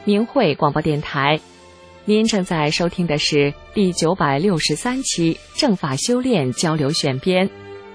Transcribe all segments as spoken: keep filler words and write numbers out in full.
明慧广播电台，您正在收听的是第九百六十三期正法修炼交流选编。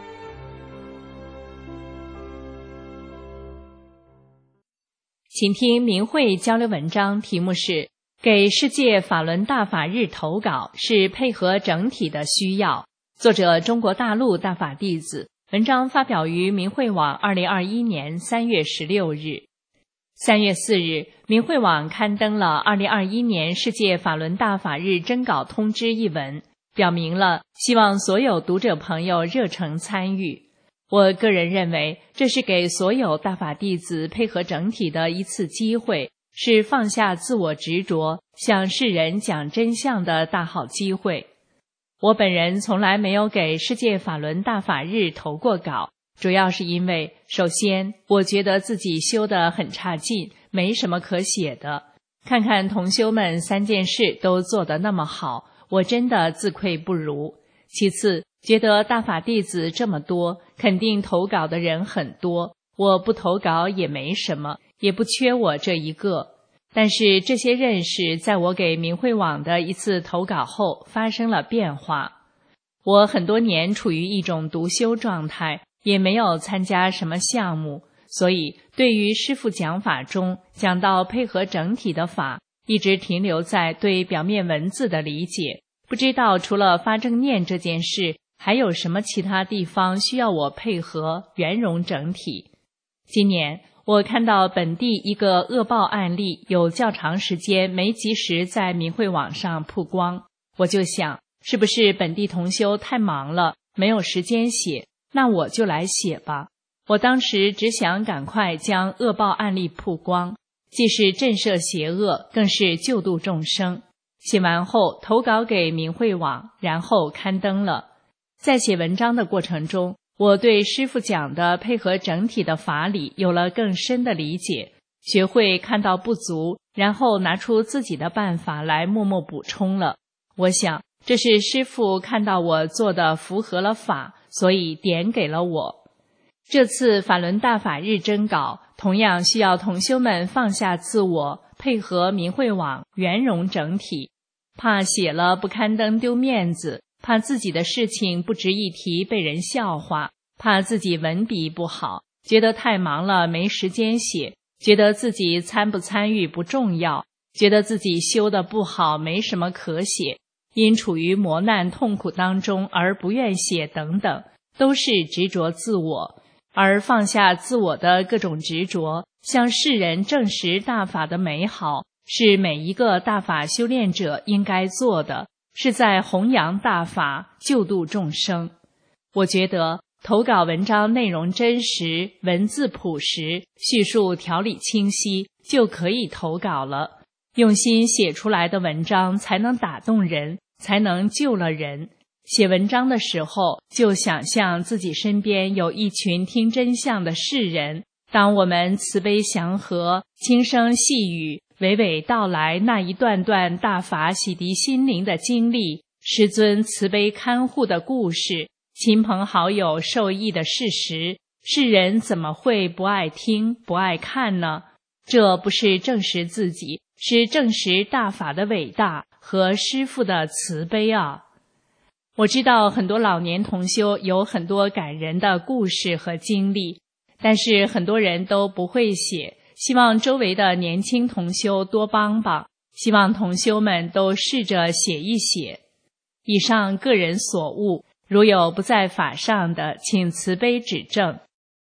请听明慧交流文章，题目是给世界法轮大法日投稿是配合整体的需要，作者中国大陆大法弟子，文章发表于明慧网二零二一年三月十六日。三月四日，明慧网刊登了二零二一年世界法轮大法日征稿通知一文，表明了希望所有读者朋友热诚参与。我个人认为，这是给所有大法弟子配合整体的一次机会，是放下自我执着，向世人讲真相的大好机会。我本人从来没有给世界法轮大法日投过稿，主要是因为，首先，我觉得自己修得很差劲，没什么可写的。看看同修们三件事都做得那么好，我真的自愧不如。其次，觉得大法弟子这么多，肯定投稿的人很多，我不投稿也没什么，也不缺我这一个。但是这些认识在我给明慧网的一次投稿后发生了变化。我很多年处于一种独修状态，也没有参加什么项目，所以对于师父讲法中讲到配合整体的法，一直停留在对表面文字的理解，不知道除了发正念这件事，还有什么其他地方需要我配合圆融整体。今年我看到本地一个恶报案例有较长时间没及时在明慧网上曝光，我就想是不是本地同修太忙了，没有时间写，那我就来写吧。我当时只想赶快将恶报案例曝光，既是震慑邪恶，更是救度众生。写完后投稿给明慧网，然后刊登了。在写文章的过程中，我对师父讲的配合整体的法理有了更深的理解，学会看到不足，然后拿出自己的办法来默默补充了。我想这是师父看到我做的符合了法，所以点给了我。这次法轮大法日征稿同样需要同修们放下自我，配合明慧网圆融整体，怕写了不刊登丢面子，怕自己的事情不值一提被人笑话，怕自己文笔不好，觉得太忙了没时间写，觉得自己参不参与不重要，觉得自己修得不好没什么可写，因处于磨难痛苦当中而不愿写等等，都是执着自我。而放下自我的各种执着，向世人证实大法的美好，是每一个大法修炼者应该做的，是在弘扬大法，救度众生。我觉得投稿文章内容真实，文字朴实，叙述条理清晰，就可以投稿了。用心写出来的文章才能打动人，才能救了人。写文章的时候，就想象自己身边有一群听真相的世人，当我们慈悲祥和，轻声细语，娓娓道来那一段段大法洗涤心灵的经历，师尊慈悲看护的故事，亲朋好友受益的事实，世人怎么会不爱听不爱看呢？这不是证实自己，是证实大法的伟大和师父的慈悲啊！我知道很多老年同修有很多感人的故事和经历，但是很多人都不会写，希望周围的年轻同修多帮帮，希望同修们都试着写一写。以上个人所悟，如有不在法上的，请慈悲指正。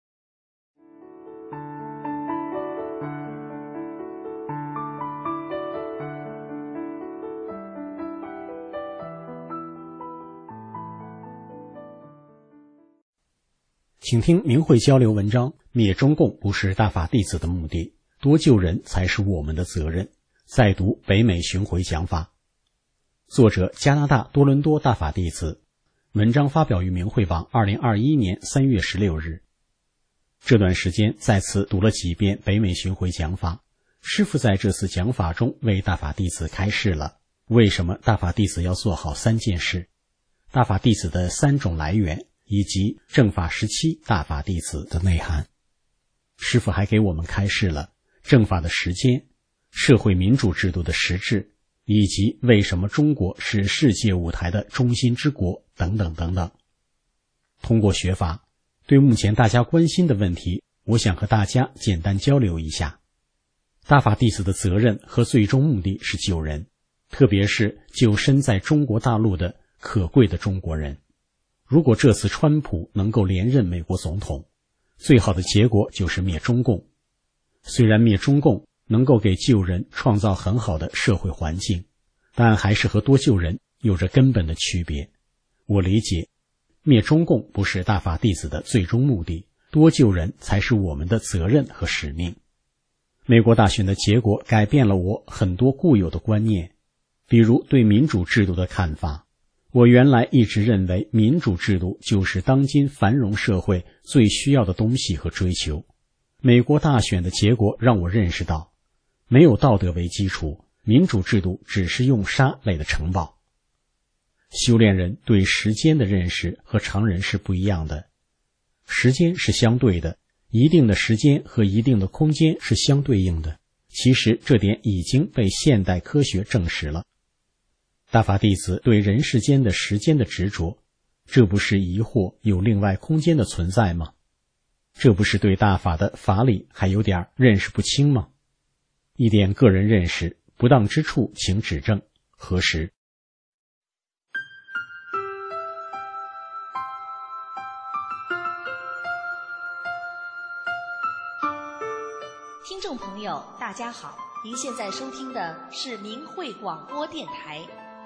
请听明慧交流文章，灭中共不是大法弟子的目的，多救人才是我们的责任。再读北美巡回讲法，作者加拿大多伦多大法弟子，文章发表于明慧网二零二一年三月十六日。这段时间再次读了几遍北美巡回讲法，师父在这次讲法中为大法弟子开示了为什么大法弟子要做好三件事，大法弟子的三种来源，以及正法时期大法弟子的内涵。师父还给我们开示了正法的时间， 社会民主制度的实质，以及为什么中国是世界舞台的中心之国等等等等。通过学法，对目前大家关心的问题，我想和大家简单交流一下。大法弟子的责任和最终目的是救人，特别是救身在中国大陆的可贵的中国人。如果这次川普能够连任美国总统，最好的结果就是灭中共。虽然灭中共能够给救人创造很好的社会环境，但还是和多救人有着根本的区别。我理解，灭中共不是大法弟子的最终目的，多救人才是我们的责任和使命。美国大选的结果改变了我很多固有的观念，比如对民主制度的看法。我原来一直认为民主制度就是当今繁荣社会最需要的东西和追求。美国大选的结果让我认识到，没有道德为基础，民主制度只是用沙垒的城堡。修炼人对时间的认识和常人是不一样的。时间是相对的，一定的时间和一定的空间是相对应的。其实这点已经被现代科学证实了。大法弟子对人世间的时间的执着，这不是疑惑有另外空间的存在吗？这不是对大法的法理还有点认识不清吗？一点个人认识，不当之处请指正，核实。 听众朋友大家好，您现在收听的是明慧广播电台。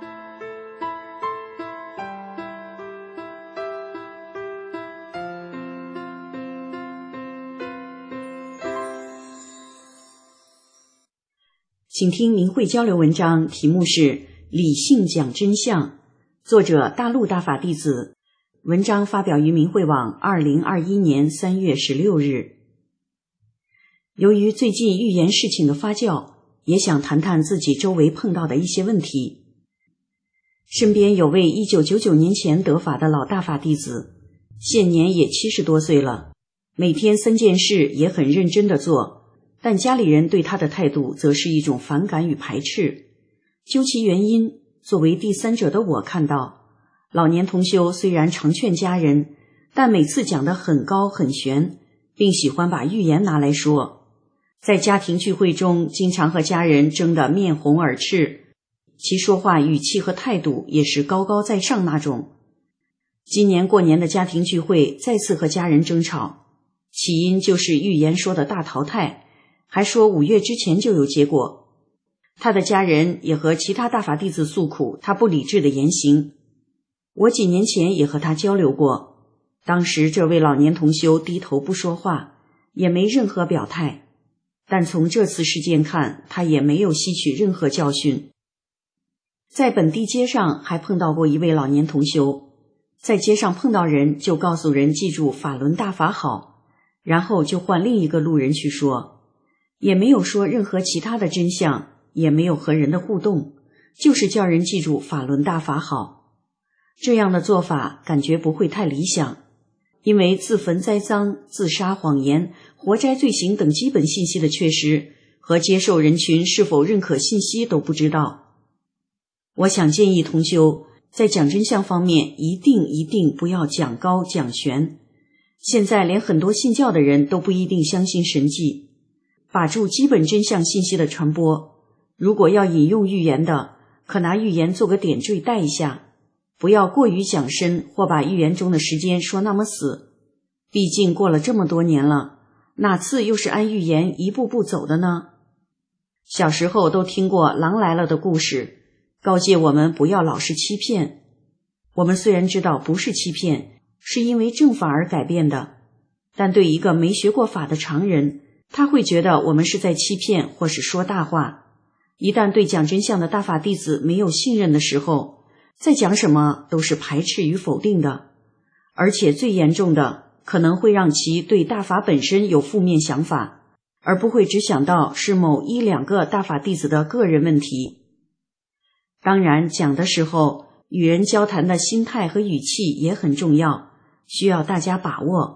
请听明慧交流文章，题目是理性讲真相，作者大陆大法弟子，文章发表于明慧网二零二一年三月十六日。由于最近预言事情的发酵，也想谈谈自己周围碰到的一些问题。身边有位一九九九年前得法的老大法弟子，现年也七十多岁了，每天三件事也很认真地做，但家里人对他的态度则是一种反感与排斥。究其原因，作为第三者的我看到，老年同修虽然常劝家人，但每次讲得很高很玄，并喜欢把预言拿来说。在家庭聚会中，经常和家人争得面红耳赤，其说话语气和态度也是高高在上那种。今年过年的家庭聚会再次和家人争吵，起因就是预言说的大淘汰，还说五月之前就有结果。他的家人也和其他大法弟子诉苦他不理智的言行。我几年前也和他交流过，当时这位老年同修低头不说话，也没任何表态。但从这次事件看，他也没有吸取任何教训。在本地街上还碰到过一位老年同修，在街上碰到人就告诉人记住法轮大法好，然后就换另一个路人去说，也没有说任何其他的真相，也没有和人的互动，就是叫人记住法轮大法好。这样的做法感觉不会太理想，因为自焚栽赃、自杀谎言、活摘罪行等基本信息的确实和接受人群是否认可信息都不知道。我想建议同修在讲真相方面一定一定不要讲高讲玄。现在连很多信教的人都不一定相信神迹，把住基本真相信息的传播。如果要引用预言的，可拿预言做个点缀带一下，不要过于讲深或把预言中的时间说那么死。毕竟过了这么多年了，哪次又是按预言一步步走的呢？小时候都听过狼来了的故事，告诫我们不要老是欺骗。我们虽然知道不是欺骗，是因为正法而改变的，但对一个没学过法的常人，他会觉得我们是在欺骗或是说大话。一旦对讲真相的大法弟子没有信任的时候，再讲什么都是排斥与否定的，而且最严重的可能会让其对大法本身有负面想法，而不会只想到是某一两个大法弟子的个人问题。当然，讲的时候与人交谈的心态和语气也很重要，需要大家把握。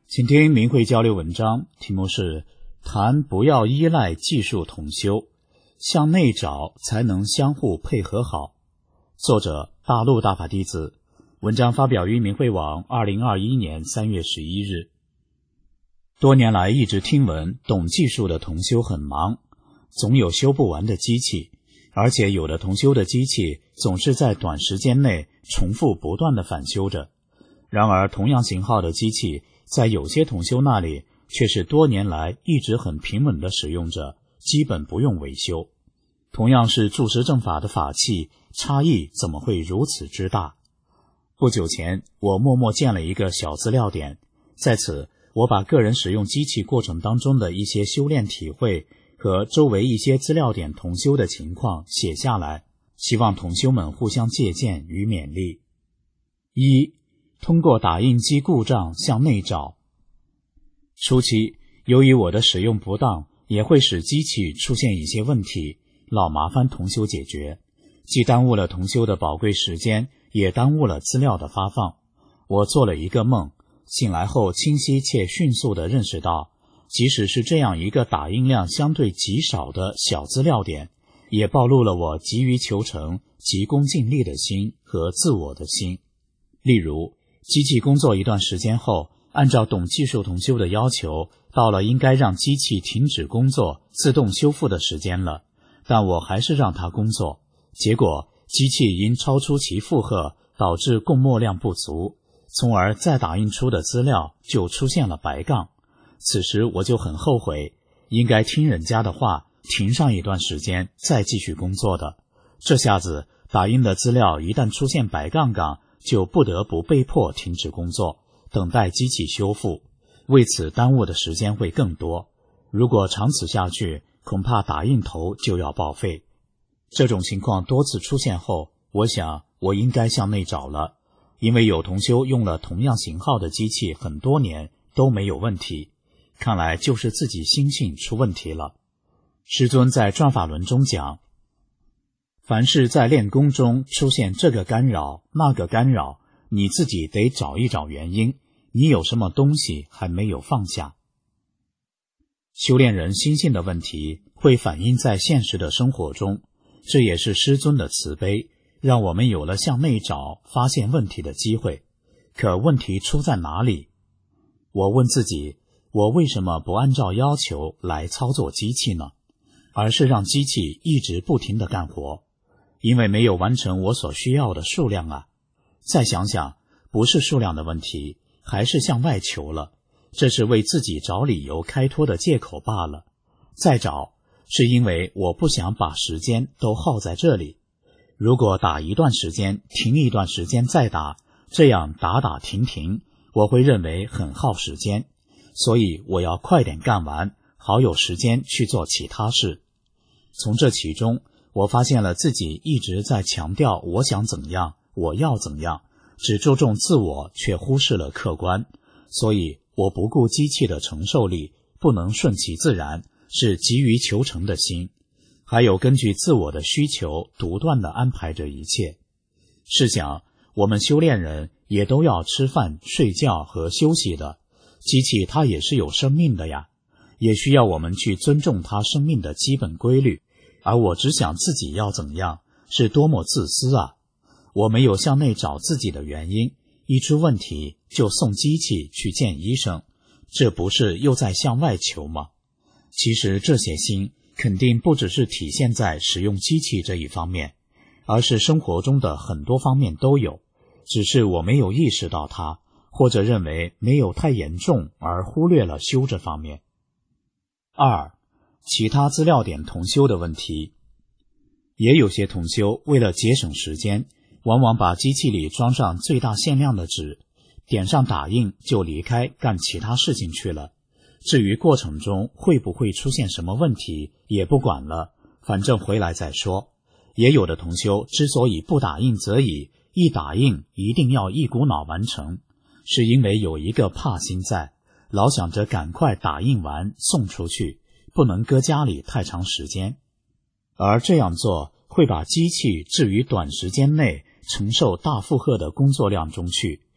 请听明慧交流文章，题目是谈不要依赖技术统修，向内找才能相互配合好。作者大陆大法弟子，文章发表于明慧网二零二一年三月十一日。多年来一直听闻懂技术的同修很忙，总有修不完的机器，而且有的同修的机器总是在短时间内重复不断的返修着。然而同样型号的机器在有些同修那里却是多年来一直很平稳地使用着，基本不用维修。同样是住持正法的法器，差异怎么会如此之大？不久前我默默建了一个小资料点，在此我把个人使用机器过程当中的一些修炼体会和周围一些资料点同修的情况写下来，希望同修们互相借鉴与勉励。一、通过打印机故障向内找。初期由于我的使用不当，也会使机器出现一些问题，老麻烦同修解决，既耽误了同修的宝贵时间，也耽误了资料的发放。我做了一个梦，醒来后清晰且迅速地认识到，即使是这样一个打印量相对极少的小资料点，也暴露了我急于求成、急功近利的心和自我的心。例如机器工作一段时间后，按照懂技术同修的要求，到了应该让机器停止工作、自动修复的时间了，但我还是让它工作，结果机器因超出其负荷，导致供墨量不足，从而再打印出的资料就出现了白杠。此时我就很后悔，应该听人家的话，停上一段时间再继续工作的。这下子打印的资料一旦出现白杠杠，就不得不被迫停止工作，等待机器修复，为此耽误的时间会更多。如果长此下去，恐怕打印头就要报废。这种情况多次出现后，我想我应该向内找了，因为有同修用了同样型号的机器很多年都没有问题，看来就是自己心性出问题了。师尊在转法轮中讲，凡是在练功中出现这个干扰那个干扰，你自己得找一找原因，你有什么东西还没有放下。修炼人心性的问题会反映在现实的生活中，这也是师尊的慈悲，让我们有了向内找发现问题的机会。可问题出在哪里？我问自己，我为什么不按照要求来操作机器呢？而是让机器一直不停地干活，因为没有完成我所需要的数量啊。再想想，不是数量的问题，还是向外求了，这是为自己找理由开脱的借口罢了。再找，是因为我不想把时间都耗在这里。如果打一段时间，停一段时间再打，这样打打停停，我会认为很耗时间，所以我要快点干完，好有时间去做其他事。从这其中，我发现了自己一直在强调我想怎样，我要怎样，只注重自我，却忽视了客观，所以我不顾机器的承受力，不能顺其自然，是急于求成的心，还有根据自我的需求独断地安排着一切。试想，我们修炼人也都要吃饭、睡觉和休息的，机器它也是有生命的呀，也需要我们去尊重它生命的基本规律，而我只想自己要怎样，是多么自私啊！我没有向内找自己的原因，一出问题就送机器去见医生，这不是又在向外求吗？其实这些心肯定不只是体现在使用机器这一方面，而是生活中的很多方面都有，只是我没有意识到它，或者认为没有太严重而忽略了修这方面。二、其他资料点同修的问题。也有些同修为了节省时间，往往把机器里装上最大限量的纸，点上打印就离开干其他事情去了。至于过程中会不会出现什么问题也不管了，反正回来再说。也有的同修之所以不打印则已，一打印一定要一股脑完成，是因为有一个怕心在，老想着赶快打印完送出去，不能搁家里太长时间。而这样做会把机器置于短时间内承受大负荷的工作量中去。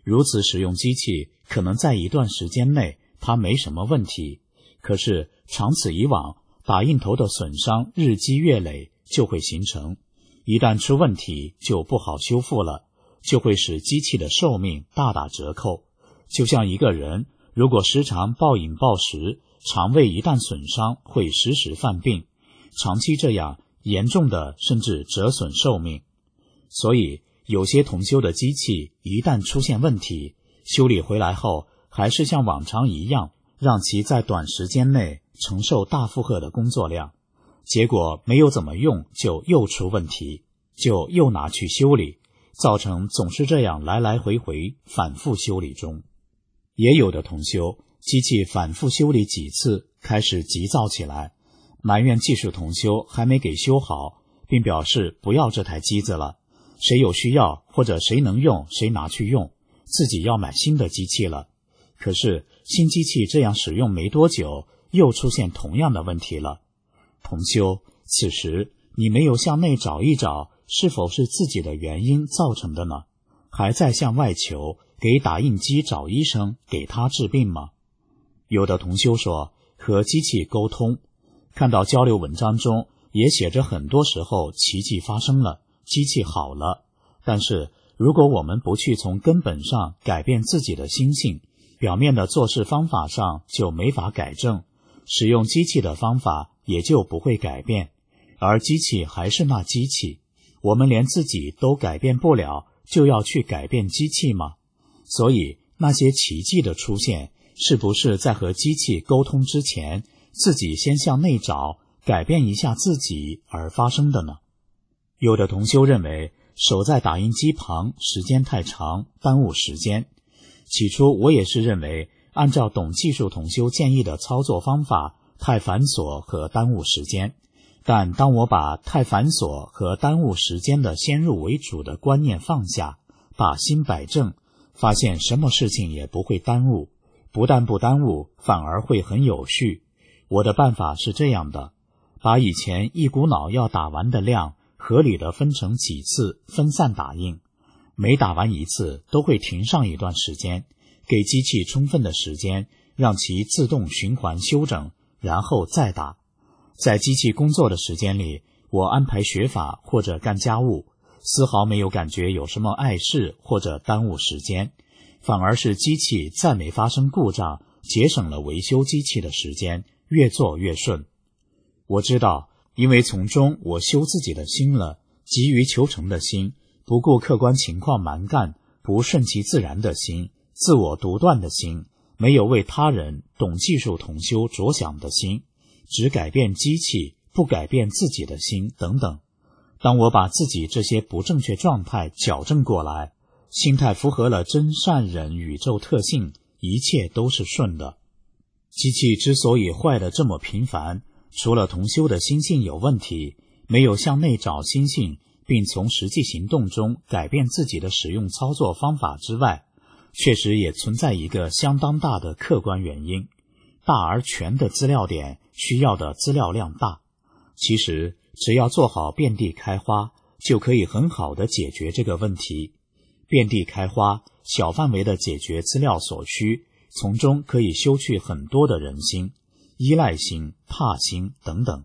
如此使用机器，可能在一段时间内它没什么问题，可是长此以往，打印头的损伤日积月累就会形成，一旦出问题就不好修复了，就会使机器的寿命大打折扣。就像一个人如果时常暴饮暴食，肠胃一旦损伤会时时犯病，长期这样严重的甚至折损寿命。所以有些同修的机器一旦出现问题，修理回来后还是像往常一样，让其在短时间内承受大负荷的工作量，结果没有怎么用就又出问题，就又拿去修理，造成总是这样来来回回反复修理中。也有的同修机器反复修理几次，开始急躁起来，埋怨技术同修还没给修好，并表示不要这台机子了，谁有需要或者谁能用谁拿去用，自己要买新的机器了。可是新机器这样使用没多久，又出现同样的问题了。同修，此时你没有向内找一找，是否是自己的原因造成的呢？还在向外求，给打印机找医生给他治病吗？有的同修说和机器沟通，看到交流文章中也写着很多时候奇迹发生了，机器好了，但是如果我们不去从根本上改变自己的心性，表面的做事方法上就没法改正，使用机器的方法也就不会改变，而机器还是那机器，我们连自己都改变不了，就要去改变机器吗？所以那些奇迹的出现，是不是在和机器沟通之前，自己先向内找，改变一下自己而发生的呢？有的同修认为守在打印机旁时间太长，耽误时间。起初我也是认为按照懂技术同修建议的操作方法太繁琐和耽误时间，但当我把太繁琐和耽误时间的先入为主的观念放下，把心摆正，发现什么事情也不会耽误，不但不耽误，反而会很有序。我的办法是这样的，把以前一股脑要打完的量合理的分成几次分散打印，每打完一次都会停上一段时间，给机器充分的时间，让其自动循环修整，然后再打。在机器工作的时间里，我安排学法或者干家务，丝毫没有感觉有什么碍事或者耽误时间，反而是机器再没发生故障，节省了维修机器的时间，越做越顺。我知道，因为从中我修自己的心了，急于求成的心，不顾客观情况蛮干，不顺其自然的心，自我独断的心，没有为他人懂技术同修着想的心，只改变机器，不改变自己的心等等。当我把自己这些不正确状态矫正过来，心态符合了真善忍宇宙特性，一切都是顺的。机器之所以坏得这么频繁，除了同修的心性有问题，没有向内找心性，并从实际行动中改变自己的使用操作方法之外，确实也存在一个相当大的客观原因，大而全的资料点需要的资料量大。其实只要做好遍地开花，就可以很好的解决这个问题。遍地开花，小范围的解决资料所需，从中可以修去很多的人心、依赖心、怕心等等。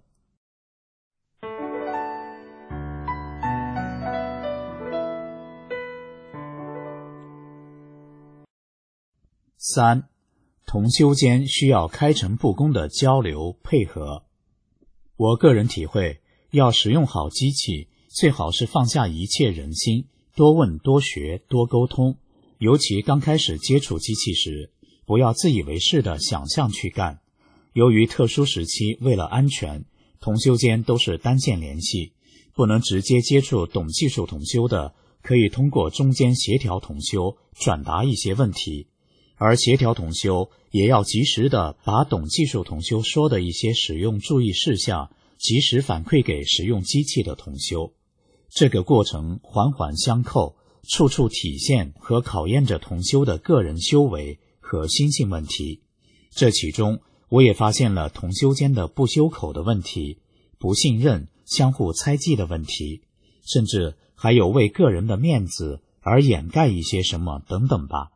三，同修间需要开诚布公的交流配合。我个人体会，要使用好机器，最好是放下一切人心，多问多学多沟通。尤其刚开始接触机器时，不要自以为是的想象去干。由于特殊时期为了安全，同修间都是单线联系，不能直接接触懂技术同修的，可以通过中间协调同修转达一些问题，而协调同修也要及时的把懂技术同修说的一些使用注意事项及时反馈给使用机器的同修。这个过程环环相扣，处处体现和考验着同修的个人修为和心性问题。这其中我也发现了同修间的不修口的问题，不信任、相互猜忌的问题，甚至还有为个人的面子而掩盖一些什么等等吧。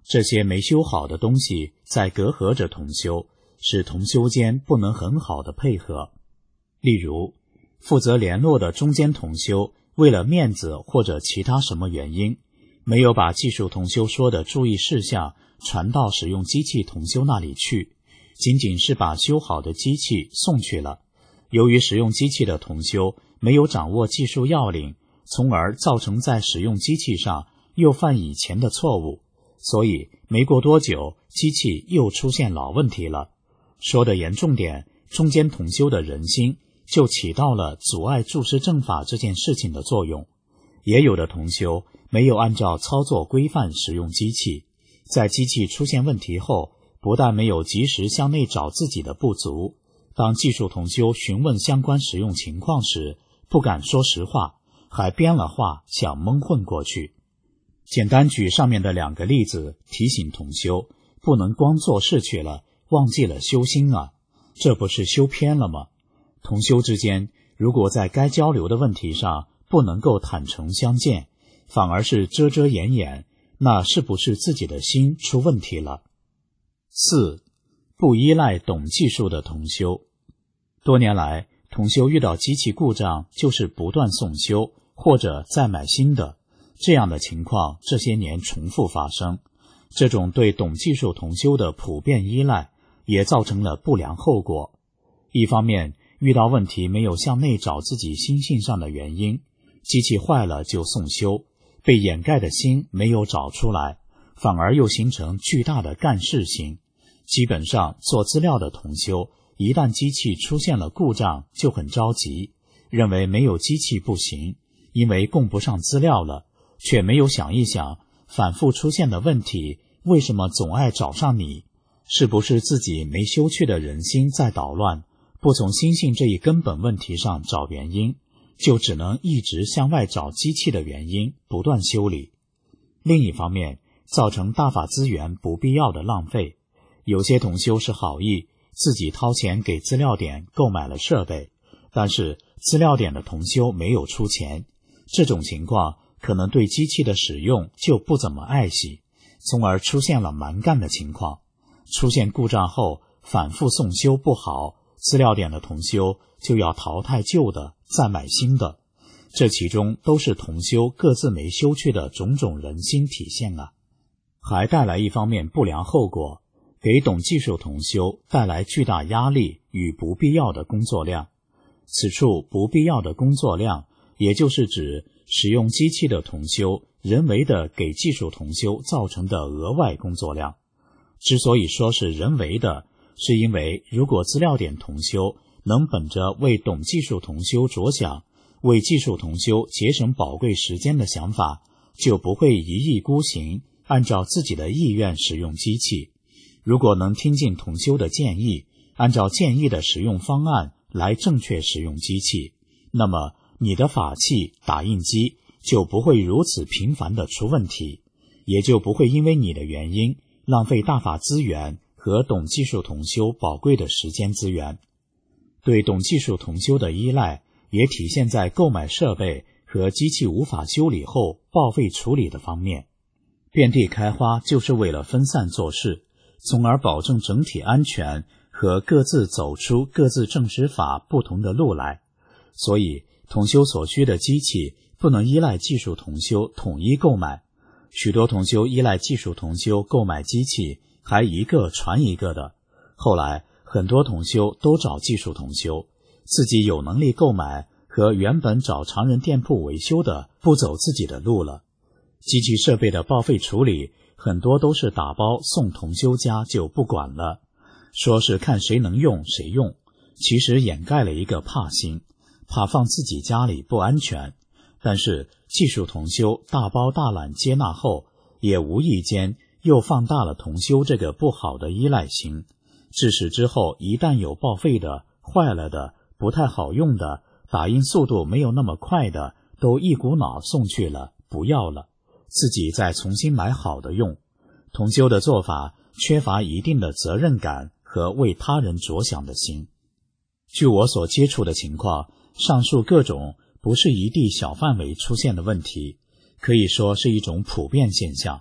这些没修好的东西在隔阂着同修，使同修间不能很好的配合。例如，负责联络的中间同修为了面子或者其他什么原因，没有把技术同修说的注意事项传到使用机器同修那里去，仅仅是把修好的机器送去了。由于使用机器的同修没有掌握技术要领，从而造成在使用机器上又犯以前的错误，所以没过多久，机器又出现老问题了。说得严重点，中间同修的人心就起到了阻碍注释正法这件事情的作用。也有的同修没有按照操作规范使用机器，在机器出现问题后，不但没有及时向内找自己的不足，当技术同修询问相关使用情况时，不敢说实话，还编了话想蒙混过去。简单举上面的两个例子，提醒同修不能光做事去了，忘记了修心啊，这不是修偏了吗？同修之间如果在该交流的问题上不能够坦诚相见，反而是遮遮掩掩，那是不是自己的心出问题了？四、不依赖懂技术的同修。多年来，同修遇到机器故障就是不断送修或者再买新的，这样的情况这些年重复发生。这种对懂技术同修的普遍依赖也造成了不良后果。一方面，遇到问题没有向内找自己心性上的原因，机器坏了就送修，被掩盖的心没有找出来，反而又形成巨大的干事心。基本上做资料的同修一旦机器出现了故障就很着急，认为没有机器不行，因为供不上资料了，却没有想一想反复出现的问题为什么总爱找上你，是不是自己没修去的人心在捣乱，不从心性这一根本问题上找原因，就只能一直向外找机器的原因，不断修理。另一方面，造成大法资源不必要的浪费。有些同修是好意，自己掏钱给资料点购买了设备，但是资料点的同修没有出钱，这种情况可能对机器的使用就不怎么爱惜，从而出现了蛮干的情况。出现故障后反复送修不好，资料点的同修就要淘汰旧的再买新的，这其中都是同修各自没修去的种种人心体现啊。还带来一方面不良后果，给懂技术同修带来巨大压力与不必要的工作量。此处不必要的工作量，也就是指使用机器的同修人为的给技术同修造成的额外工作量。之所以说是人为的，是因为如果资料点同修能本着为懂技术同修着想，为技术同修节省宝贵时间的想法，就不会一意孤行，按照自己的意愿使用机器。如果能听进同修的建议，按照建议的使用方案来正确使用机器，那么你的法器打印机就不会如此频繁地出问题，也就不会因为你的原因浪费大法资源和懂技术同修宝贵的时间资源。对懂技术同修的依赖也体现在购买设备和机器无法修理后报废处理的方面。遍地开花就是为了分散做事，从而保证整体安全和各自走出各自正实法不同的路来。所以同修所需的机器不能依赖技术同修统一购买，许多同修依赖技术同修购买机器还一个传一个的，后来很多同修都找技术同修，自己有能力购买和原本找常人店铺维修的不走自己的路了。机器设备的报废处理很多都是打包送同修家就不管了，说是看谁能用谁用，其实掩盖了一个怕心，怕放自己家里不安全。但是技术同修大包大揽接纳后，也无意间又放大了同修这个不好的依赖心，致使之后一旦有报废的、坏了的、不太好用的、打印速度没有那么快的，都一股脑送去了，不要了，自己再重新买好的用。同修的做法缺乏一定的责任感和为他人着想的心。据我所接触的情况，上述各种不是一地小范围出现的问题，可以说是一种普遍现象。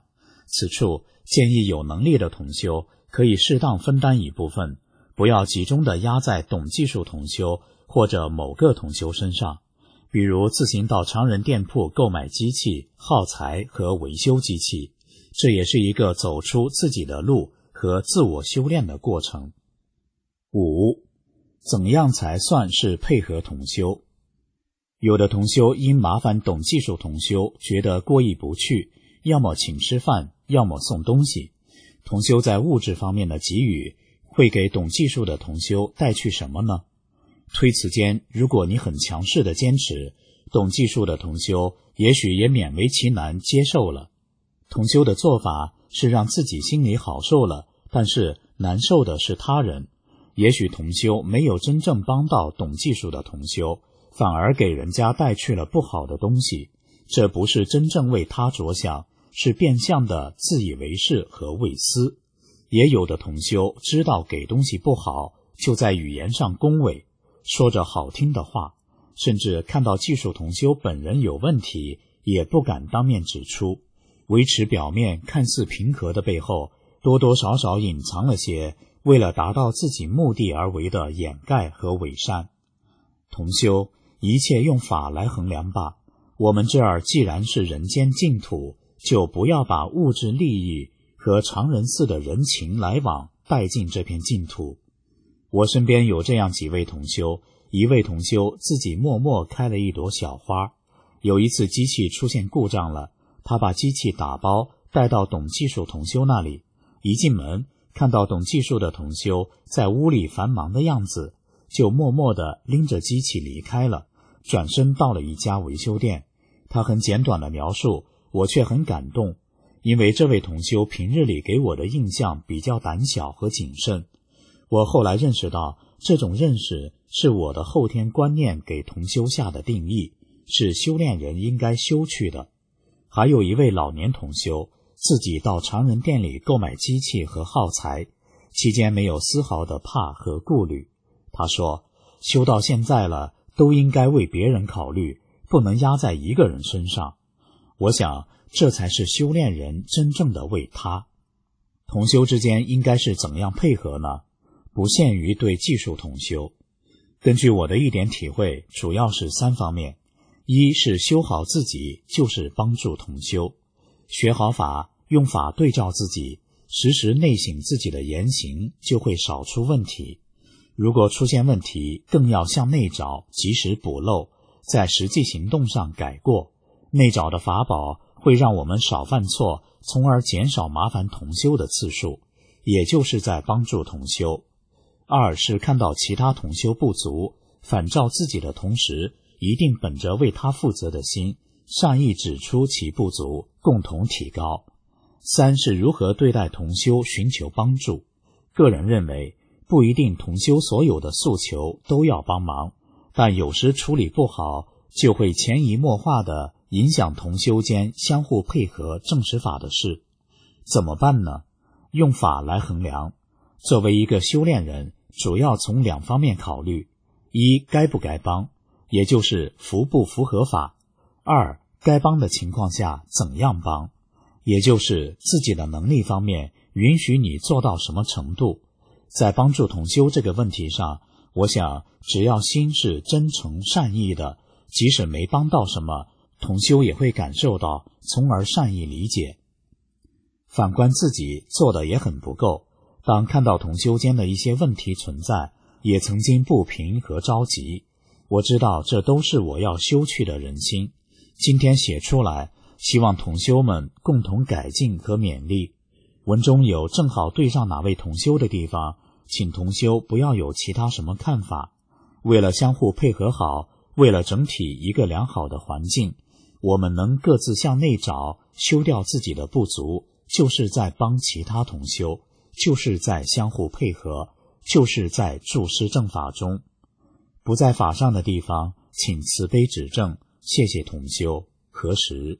此处建议有能力的同修可以适当分担一部分，不要集中的压在懂技术同修或者某个同修身上，比如自行到常人店铺购买机器、耗材和维修机器，这也是一个走出自己的路和自我修炼的过程。五、怎样才算是配合同修？有的同修因麻烦懂技术同修觉得过意不去，要么请吃饭，要么送东西。同修在物质方面的给予会给懂技术的同修带去什么呢？推辞间，如果你很强势的坚持，懂技术的同修也许也勉为其难接受了。同修的做法是让自己心里好受了，但是难受的是他人。也许同修没有真正帮到懂技术的同修，反而给人家带去了不好的东西，这不是真正为他着想，是变相的自以为是和为私。也有的同修知道给东西不好，就在语言上恭维，说着好听的话，甚至看到技术同修本人有问题，也不敢当面指出，维持表面看似平和的背后，多多少少隐藏了些为了达到自己目的而为的掩盖和伪善。同修，一切用法来衡量吧。我们这儿既然是人间净土，就不要把物质利益和常人似的人情来往带进这片净土。我身边有这样几位同修，一位同修自己默默开了一朵小花。有一次机器出现故障了，他把机器打包带到懂技术同修那里，一进门看到懂技术的同修在屋里繁忙的样子，就默默地拎着机器离开了，转身到了一家维修店。他很简短的描述，我却很感动，因为这位同修平日里给我的印象比较胆小和谨慎。我后来认识到，这种认识是我的后天观念给同修下的定义，是修炼人应该修去的。还有一位老年同修，自己到常人店里购买机器和耗材，期间没有丝毫的怕和顾虑。他说，修到现在了，都应该为别人考虑，不能压在一个人身上。我想，这才是修炼人真正的为他。同修之间应该是怎样配合呢？不限于对技术同修。根据我的一点体会，主要是三方面。一是修好自己，就是帮助同修。学好法，用法对照自己，时时内省自己的言行，就会少出问题。如果出现问题，更要向内找，及时补漏，在实际行动上改过。内找的法宝会让我们少犯错，从而减少麻烦同修的次数，也就是在帮助同修。二是看到其他同修不足，反照自己的同时，一定本着为他负责的心，善意指出其不足，共同提高。三是如何对待同修，寻求帮助。个人认为，不一定同修所有的诉求都要帮忙，但有时处理不好，就会潜移默化地影响同修间相互配合证实法的事。怎么办呢？用法来衡量。作为一个修炼人，主要从两方面考虑：一，该不该帮，也就是符不符合法；二，该帮的情况下怎样帮，也就是自己的能力方面允许你做到什么程度。在帮助同修这个问题上，我想只要心是真诚善意的，即使没帮到什么，同修也会感受到，从而善意理解。反观自己做的也很不够，当看到同修间的一些问题存在，也曾经不平和着急。我知道这都是我要修去的人心，今天写出来，希望同修们共同改进和勉励。文中有正好对上哪位同修的地方，请同修不要有其他什么看法。为了相互配合好，为了整体一个良好的环境，我们能各自向内找，修掉自己的不足，就是在帮其他同修，就是在相互配合，就是在注释正法中。不在法上的地方，请慈悲指正，谢谢同修。何时？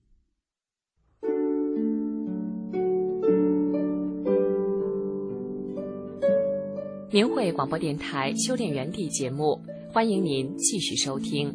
明慧广播电台修炼园地节目，欢迎您继续收听。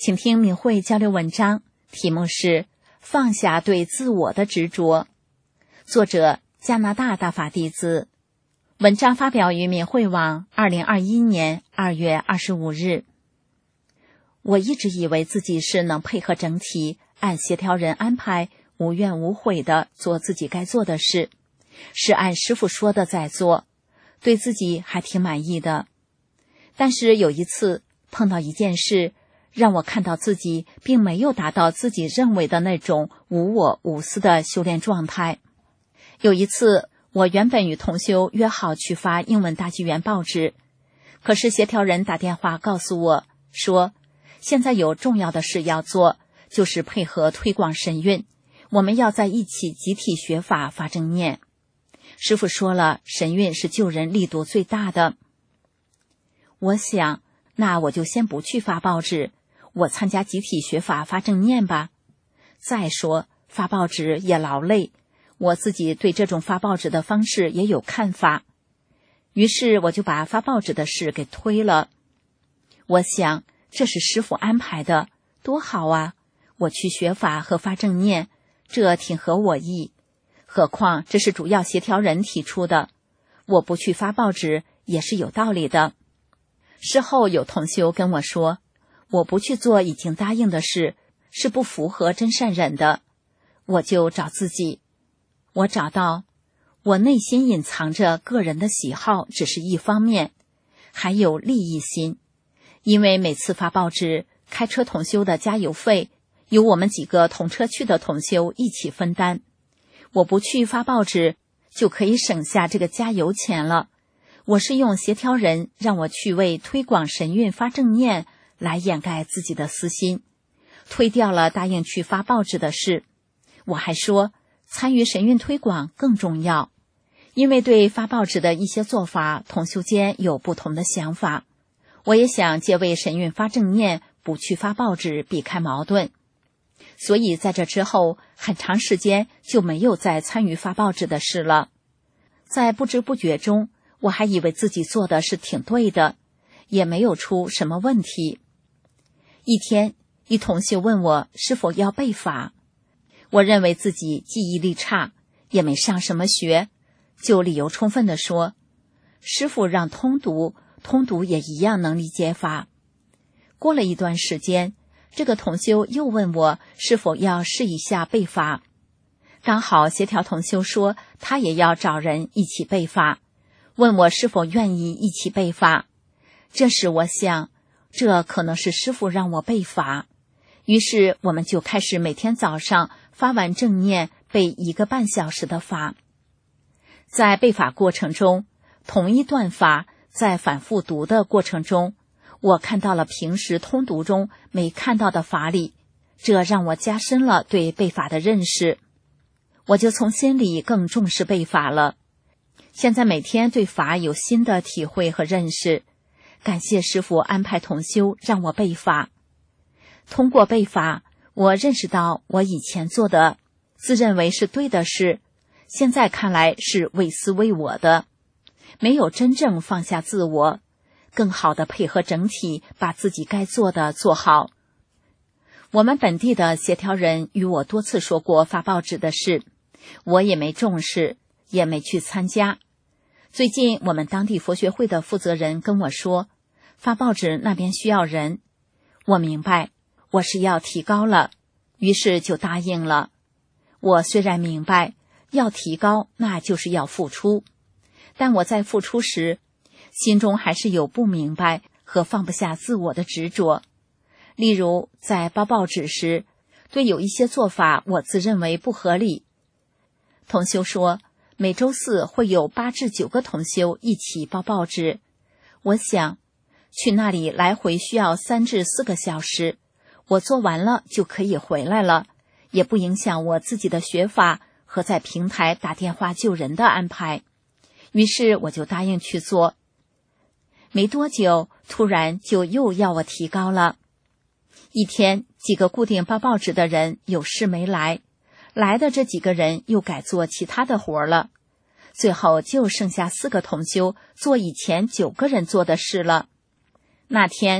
请听明慧交流文章，题目是放下对自我的执着，作者加拿大大法弟子。文章发表于明慧网二零二一年二月二十五日。我一直以为自己是能配合整体，按协调人安排，无怨无悔地做自己该做的事，是按师父说的在做，对自己还挺满意的。但是有一次碰到一件事，让我看到自己并没有达到自己认为的那种无我无私的修炼状态。有一次，我原本与同修约好去发英文大纪元报纸，可是协调人打电话告诉我说，现在有重要的事要做，就是配合推广神韵，我们要在一起集体学法发正念。师父说了，神韵是救人力度最大的。我想，那我就先不去发报纸，我参加集体学法发正念吧。再说发报纸也劳累，我自己对这种发报纸的方式也有看法。于是我就把发报纸的事给推了。我想，这是师父安排的，多好啊！我去学法和发正念，这挺合我意。何况这是主要协调人提出的，我不去发报纸也是有道理的。事后有同修跟我说，我不去做已经答应的事，是不符合真善忍的。我就找自己，我找到我内心隐藏着个人的喜好只是一方面，还有利益心。因为每次发报纸，开车同修的加油费由我们几个同车去的同修一起分担，我不去发报纸就可以省下这个加油钱了。我是用协调人让我去为推广神韵发正念来掩盖自己的私心，推掉了答应去发报纸的事。我还说参与神韵推广更重要，因为对发报纸的一些做法同修间有不同的想法，我也想借为神韵发正念不去发报纸，避开矛盾。所以在这之后很长时间就没有再参与发报纸的事了。在不知不觉中，我还以为自己做的是挺对的，也没有出什么问题。一天，一同修问我是否要背法，我认为自己记忆力差，也没上什么学，就理由充分地说，师父让通读，通读也一样能理解法。过了一段时间，这个同修又问我是否要试一下背法，刚好协调同修说他也要找人一起背法，问我是否愿意一起背法。这时我想，这可能是师父让我背法，于是我们就开始每天早上发完正念背一个半小时的法。在背法过程中，同一段法在反复读的过程中，我看到了平时通读中没看到的法理，这让我加深了对背法的认识。我就从心里更重视背法了。现在每天对法有新的体会和认识，感谢师父安排同修让我背法。通过背法，我认识到我以前做的自认为是对的事，现在看来是为私为我的，没有真正放下自我，更好地配合整体，把自己该做的做好。我们本地的协调人与我多次说过发报纸的事，我也没重视，也没去参加。最近我们当地佛学会的负责人跟我说，发报纸那边需要人，我明白我是要提高了，于是就答应了。我虽然明白要提高那就是要付出，但我在付出时心中还是有不明白和放不下自我的执着。例如在包报纸时，对有一些做法我自认为不合理。同修说每周四会有八至九个同修一起包报纸，我想去那里来回需要三至四个小时，我做完了就可以回来了，也不影响我自己的学法和在平台打电话救人的安排。于是我就答应去做。没多久，突然就又要我提高了。一天，几个固定包报纸的人有事没来，来的这几个人又改做其他的活了，最后就剩下四个同修做以前九个人做的事了。那天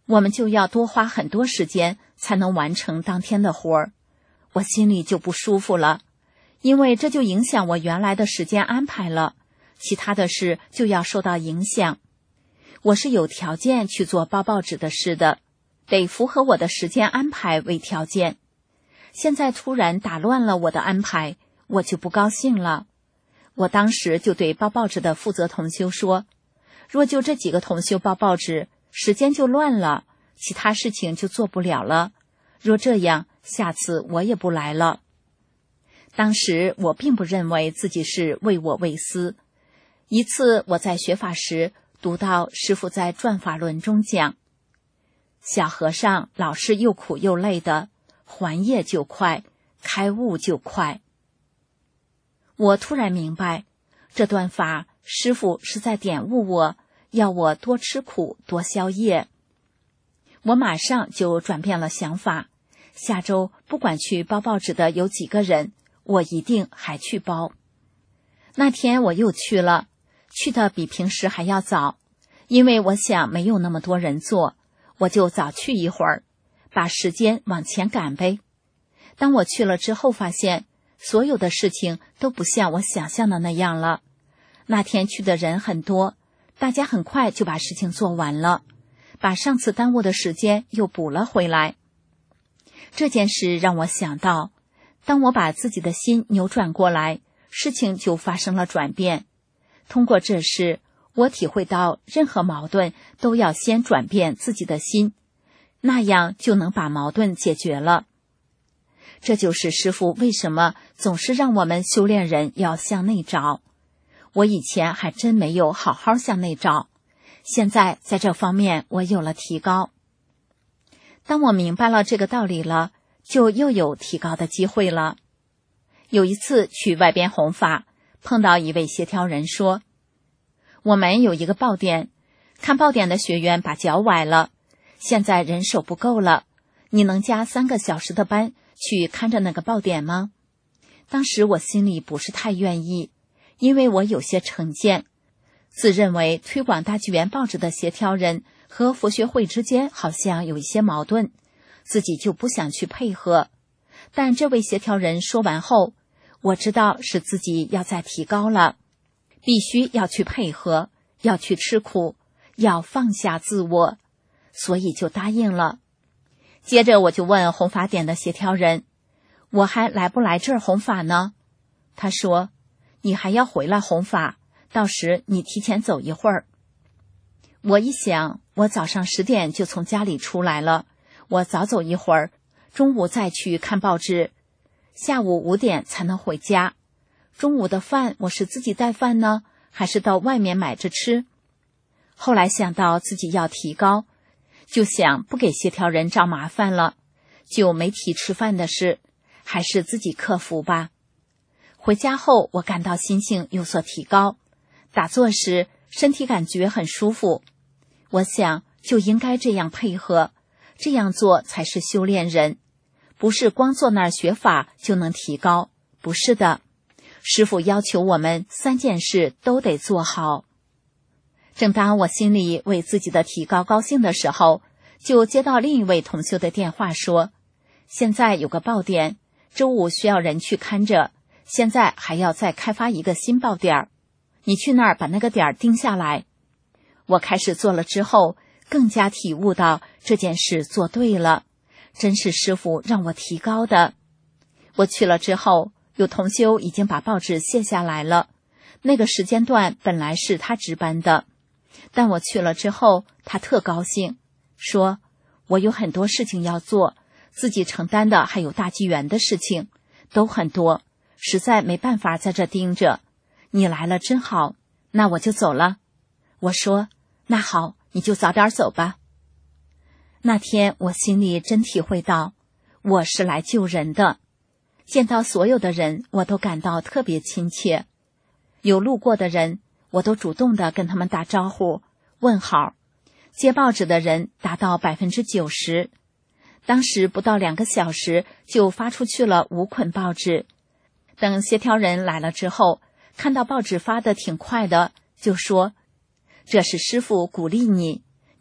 我们就要多花很多时间才能完成当天的活儿，我心里就不舒服了，因为这就影响我原来的时间安排了，其他的事就要受到影响。我是有条件去做包报纸的事的，得符合我的时间安排为条件。现在突然打乱了我的安排，我就不高兴了。我当时就对包报纸的负责同修说，若就这几个同修包报纸，时间就乱了，其他事情就做不了了。若这样，下次我也不来了。当时我并不认为自己是为我为私。一次我在学法时读到师父在转法轮中讲，小和尚老是又苦又累的，还业就快，开悟就快。我突然明白，这段法师父是在点悟我，要我多吃苦，多消业。我马上就转变了想法，下周不管去包报纸的有几个人，我一定还去包。那天我又去了，去的比平时还要早，因为我想没有那么多人做，我就早去一会儿，把时间往前赶呗。当我去了之后，发现所有的事情都不像我想象的那样了。那天去的人很多，大家很快就把事情做完了，把上次耽误的时间又补了回来。这件事让我想到，当我把自己的心扭转过来，事情就发生了转变。通过这事，我体会到任何矛盾都要先转变自己的心，那样就能把矛盾解决了。这就是师父为什么总是让我们修炼人要向内找。我以前还真没有好好向内找，现在在这方面我有了提高。当我明白了这个道理了，就又有提高的机会了。有一次去外边弘法，碰到一位协调人说，我们有一个报点，看报点的学员把脚崴了，现在人手不够了，你能加三个小时的班去看着那个报点吗？当时我心里不是太愿意，因为我有些成见，自认为推广大纪元报纸的协调人和佛学会之间好像有一些矛盾，自己就不想去配合。但这位协调人说完后，我知道是自己要再提高了，必须要去配合，要去吃苦，要放下自我，所以就答应了。接着我就问弘法点的协调人，我还来不来这儿弘法呢？他说，你还要回来弘法，到时你提前走一会儿。我一想，我早上十点就从家里出来了，我早走一会儿，中午再去看报纸，下午五点才能回家。中午的饭我是自己带饭呢，还是到外面买着吃？后来想到自己要提高，就想不给协调人找麻烦了，就没提吃饭的事，还是自己克服吧。回家后我感到心情有所提高，打坐时身体感觉很舒服。我想就应该这样配合，这样做才是修炼人，不是光坐那儿学法就能提高，不是的。师父要求我们三件事都得做好。正当我心里为自己的提高高兴的时候，就接到另一位同修的电话说，现在有个报点，周五需要人去看着，现在还要再开发一个新报点，你去那儿把那个点定下来。我开始做了之后，更加体悟到这件事做对了，真是师父让我提高的。我去了之后，有同修已经把报纸卸下来了，那个时间段本来是他值班的，但我去了之后，他特高兴，说我有很多事情要做，自己承担的还有大纪元的事情，都很多，实在没办法在这盯着，你来了真好，那我就走了。我说，那好，你就早点走吧。那天我心里真体会到，我是来救人的，见到所有的人我都感到特别亲切，有路过的人我都主动的跟他们打招呼问好，接报纸的人达到百分之九十，当时不到两个小时就发出去了五捆报纸。等协调人来了之后，看到报纸发的挺快的，就说，这是师父鼓励你，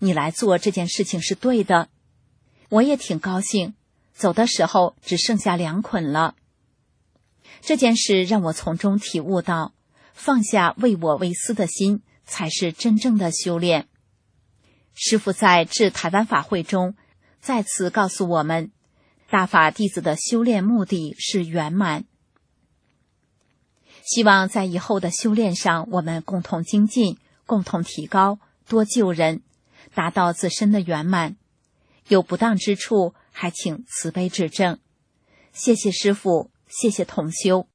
你来做这件事情是对的。我也挺高兴，走的时候只剩下两捆了。这件事让我从中体悟到，放下为我为私的心才是真正的修炼。师父在致台湾法会中再次告诉我们，大法弟子的修炼目的是圆满。希望在以后的修炼上，我们共同精进，共同提高，多救人，达到自身的圆满。有不当之处，还请慈悲指正。谢谢师父，谢谢同修。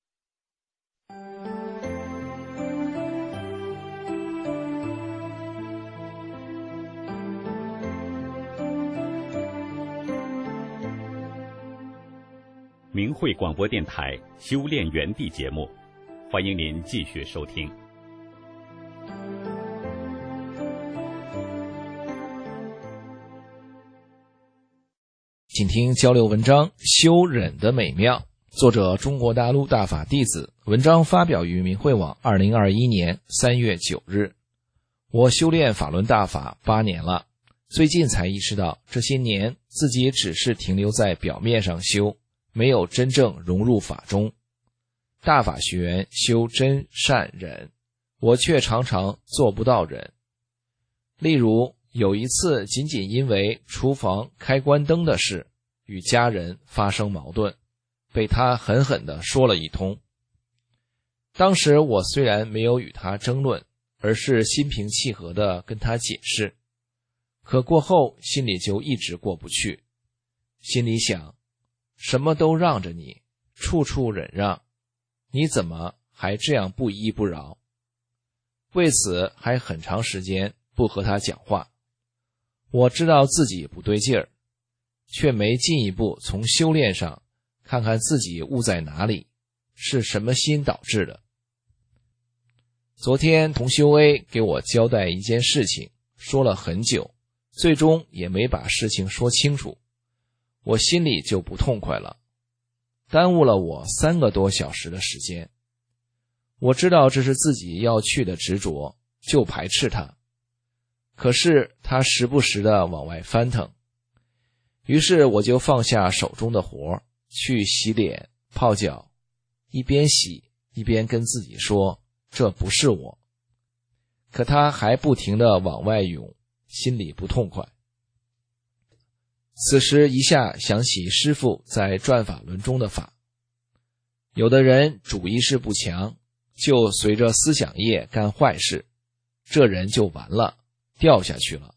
明慧广播电台修炼园地节目，欢迎您继续收听。 请听交流文章《修忍的美妙》，作者中国大陆大法弟子，文章发表于明慧网二零二一年三月九日。我修炼法轮大法八年了，最近才意识到这些年自己只是停留在表面上修，没有真正融入法中。大法学员修真善忍，我却常常做不到忍。例如有一次仅仅因为厨房开关灯的事与家人发生矛盾，被他狠狠地说了一通。当时我虽然没有与他争论，而是心平气和地跟他解释，可过后心里就一直过不去，心里想，什么都让着你，处处忍让，你怎么还这样不依不饶？为此还很长时间不和他讲话。我知道自己不对劲儿，却没进一步从修炼上看看自己误在哪里，是什么心导致的。昨天同修 A 给我交代一件事情，说了很久，最终也没把事情说清楚，我心里就不痛快了，耽误了我三个多小时的时间。我知道这是自己要去的执着，就排斥它。可是他时不时地往外翻腾，于是我就放下手中的活，去洗脸泡脚，一边洗一边跟自己说，这不是我。可他还不停地往外涌，心里不痛快。此时一下想起师父在转法轮中的法，有的人主意识不强，就随着思想业干坏事，这人就完了，掉下去了。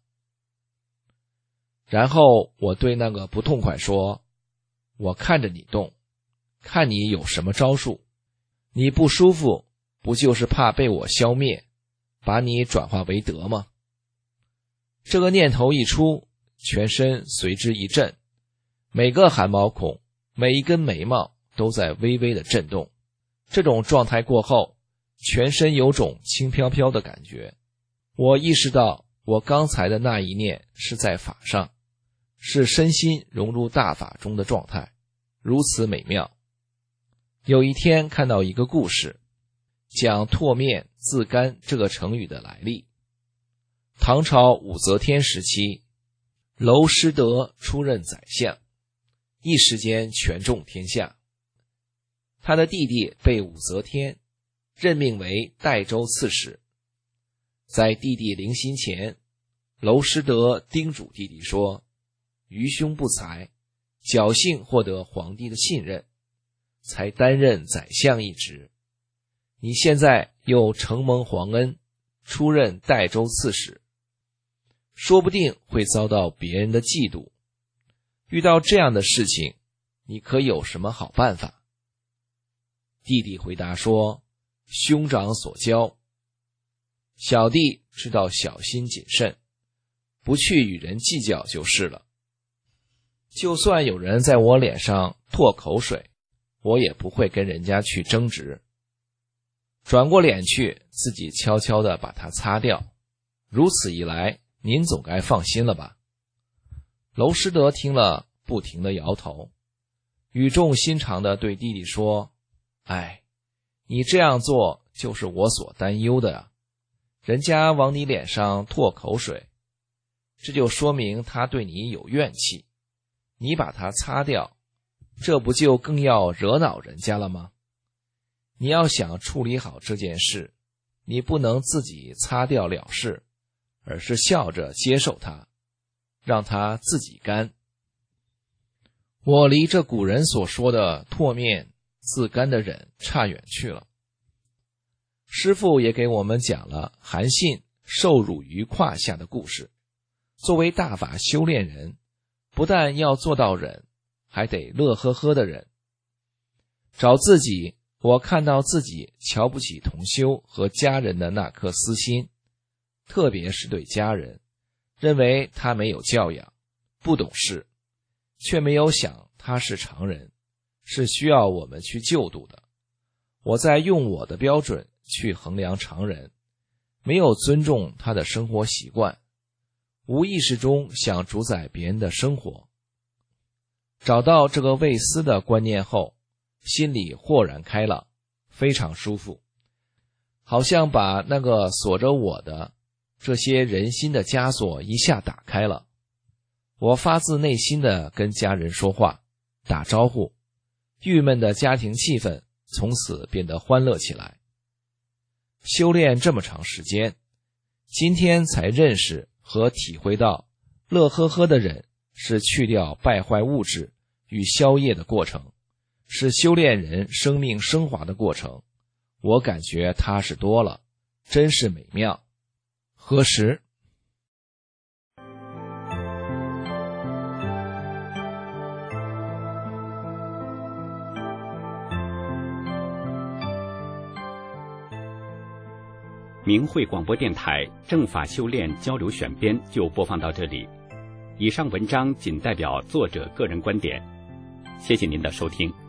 然后我对那个不痛快说，我看着你动，看你有什么招数，你不舒服不就是怕被我消灭，把你转化为德吗？这个念头一出，全身随之一震，每个汗毛孔，每一根眉毛都在微微的震动。这种状态过后，全身有种轻飘飘的感觉。我意识到我刚才的那一念是在法上，是身心融入大法中的状态，如此美妙。有一天看到一个故事，讲唾面自干这个成语的来历。唐朝武则天时期，娄师德出任宰相，一时间权重天下。他的弟弟被武则天任命为代州刺史。在弟弟临行前，娄师德叮嘱弟弟说，愚兄不才，侥幸获得皇帝的信任，才担任宰相一职。你现在又承蒙皇恩，出任代州刺史，说不定会遭到别人的嫉妒。遇到这样的事情，你可有什么好办法？弟弟回答说，兄长所教，小弟知道小心谨慎，不去与人计较就是了。就算有人在我脸上唾口水，我也不会跟人家去争执，转过脸去，自己悄悄地把它擦掉。如此一来，您总该放心了吧？娄师德听了，不停地摇头，语重心长地对弟弟说，哎，你这样做就是我所担忧的啊，人家往你脸上唾口水， 这就说明他对你有怨气，你把它擦掉，这不就更要惹恼人家了吗？你要想处理好这件事，你不能自己擦掉了事，而是笑着接受它，让它自己干。我离这古人所说的唾面自干的人差远去了。师父也给我们讲了韩信受辱于胯下的故事。作为大法修炼人，不但要做到忍，还得乐呵呵的忍。找自己，我看到自己瞧不起同修和家人的那颗私心，特别是对家人，认为他没有教养，不懂事，却没有想他是常人，是需要我们去救度的。我在用我的标准去衡量常人，没有尊重他的生活习惯，无意识中想主宰别人的生活。找到这个未思的观念后，心里豁然开朗，非常舒服，好像把那个锁着我的这些人心的枷锁一下打开了。我发自内心的跟家人说话，打招呼，郁闷的家庭气氛从此变得欢乐起来。修炼这么长时间，今天才认识和体会到，乐呵呵的忍是去掉败坏物质与消业的过程，是修炼人生命升华的过程。我感觉踏实多了，真是美妙。何时？ 明慧广播电台正法修炼交流选编就播放到这里，以上文章仅代表作者个人观点，谢谢您的收听。